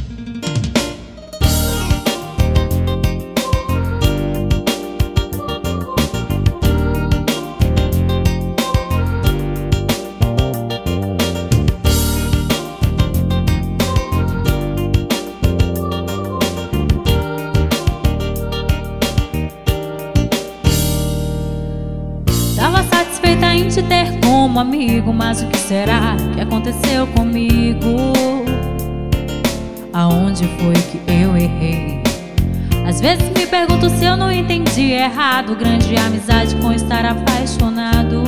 Tava satisfeita em te ter como amigo, mas o que será que aconteceu comigo? Aonde foi que eu errei? Às vezes me pergunto se eu não entendi errado. Grande amizade com estar apaixonado.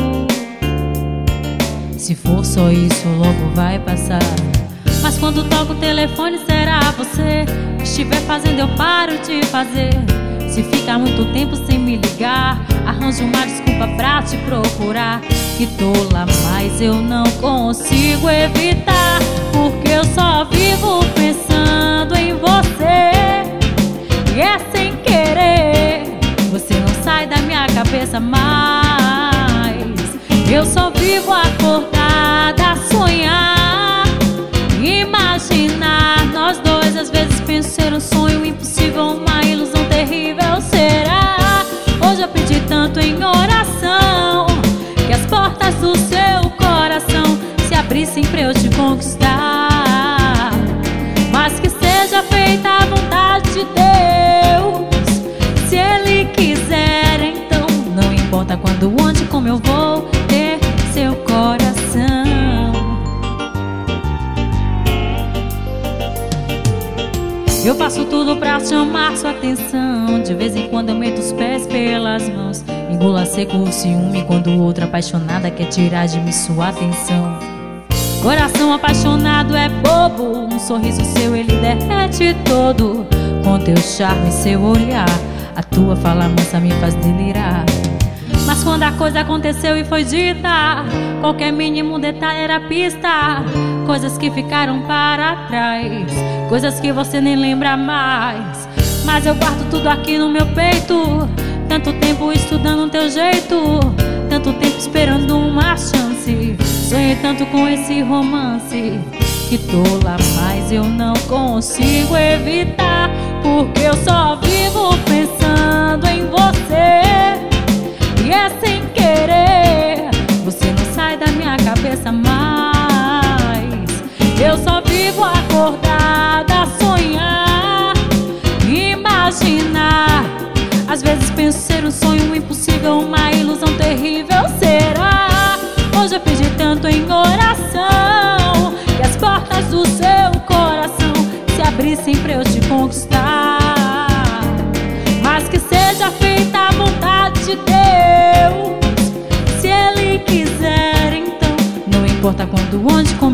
Se for só isso, logo vai passar. Mas quando toco o telefone, será você? Estiver fazendo, eu paro de fazer. Se ficar muito tempo sem me ligar, arranjo uma desculpa pra te procurar. Que tola, mas eu não consigo evitar, porque eu só vivo pensando em você. E é sem querer, você não sai da minha cabeça mais. Eu só vivo acordada a sonhar, imaginar nós dois. Às vezes penso ser um sonho impossível, uma ilusão terrível. Será? Hoje eu pedi tanto em oração que as portas do seu coração se abrissem pra eu te conquistar. Mas que seja feita a vontade de Deus. Se Ele quiser, então não importa quando, onde, como eu vou ter seu coração. Eu faço tudo pra chamar sua atenção. De vez em quando eu meto os pés pelas mãos. Engula seco o ciúme quando outra apaixonada quer tirar de mim sua atenção. Coração apaixonado é bobo. Um sorriso seu ele derrete todo. Com teu charme e seu olhar, a tua fala mansa me faz delirar. Mas quando a coisa aconteceu e foi dita, qualquer mínimo detalhe era pista. Coisas que ficaram para trás, coisas que você nem lembra mais. Mas eu guardo tudo aqui no meu peito. Tanto tempo estudando o teu jeito, tanto tempo esperando uma chance. Sonhei tanto com esse romance. Que tola, mas eu não consigo evitar, porque eu só vivo pensando em você. E é sem querer, você não sai da minha cabeça mais. Eu só vivo acordada a sonhar, imaginar. Às vezes penso ser um sonho impossível, uma ilusão terrível. Será? Hoje eu pedi tanto em oração que as portas do seu coração se abrissem pra eu te conquistar. Mas que seja feita a vontade de Deus. Se Ele quiser, então não importa quando, onde, como